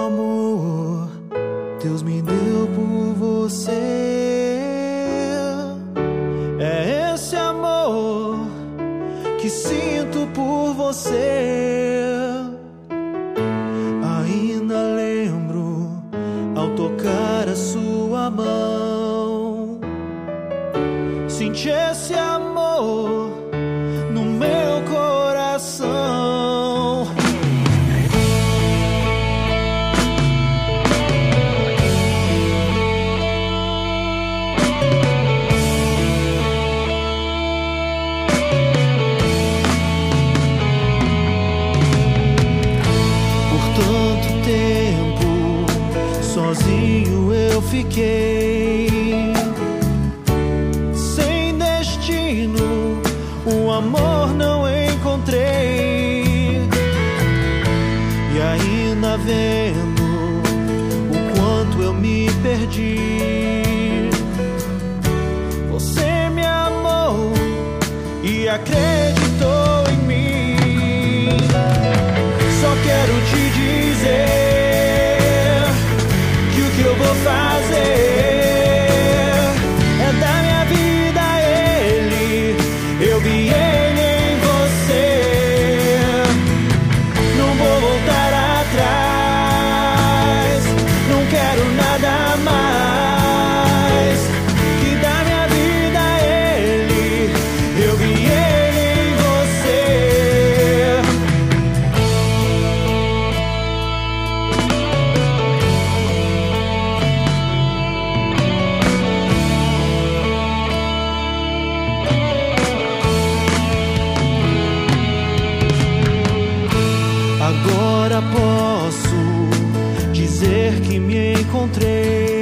amor Deus me deu por você. É esse amor que sinto por você. Ainda lembro ao tocar a sua mão, senti esse amor no meu coração. Sozinho eu fiquei, sem destino, um amor não encontrei. E ainda vendo o quanto eu me perdi, você me amou e acreditou em mim. Só quero te dizer que eu vou fazer é dar minha vida a Ele. Eu vi Ele em você, não vou voltar atrás, não quero nada mais que dar minha vida a Ele. Eu vi Ele em você. Agora posso dizer que me encontrei